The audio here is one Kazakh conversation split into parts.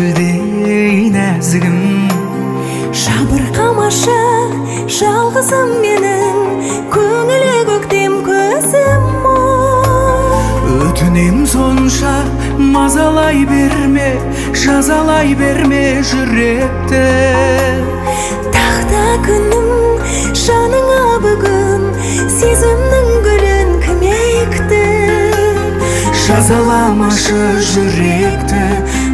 гүлдей нәзігім. Жабырқамашы жалғызым менің, көңілі көктем көзім Өтінем сонша мазалай берме, жазалай берме жүректі. Тақта күнім жаныңа бүгін, сезімнің гүлін кім екті. Жазаламашы жүректі.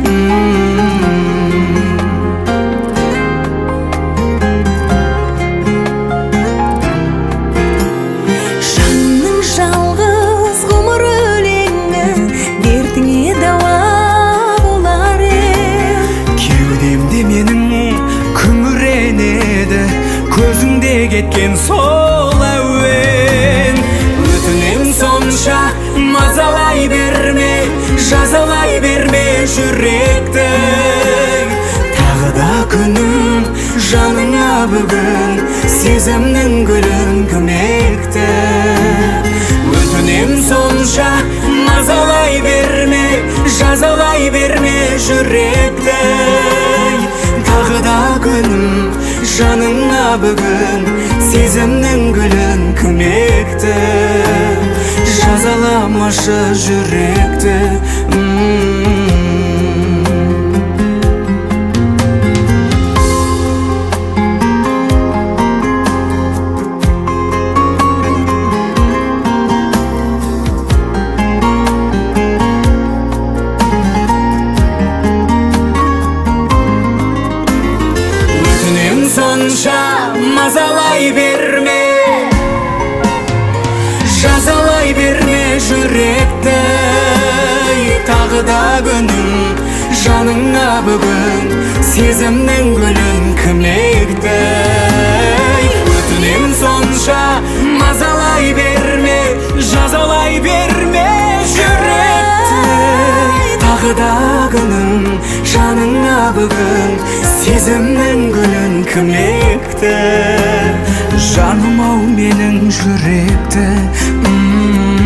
Жанның жалғыз ғұмыр өлеңі, дертіңе дауа болар Кеудемде менің күңіренеді, көзіңде кеткен сол әуен. Өтінем сонша мазалай берме, жазалай берме жүректі. Тағы да күнім жаныңа бүгін, сезімнің гүлін кім екті. Өтінем сонша мазалай берме, жазалай берме жүректі. Тағы да күнім жаныңа бүгін, сезімнің гүлін кім екті. Жазаламашы жүректі. Өтінем сонша мазалай берме, жазалай берме жүректі. Тағы да күнім жаныңа бүгін, сезімнің гүлін кім екті. Өтінем сонша мазалай берме, жазалай берме жүректі. Тағы да күнім жаныңа бүгін, сезімнің гүлін кім екті. Жаным ау менің жүректі.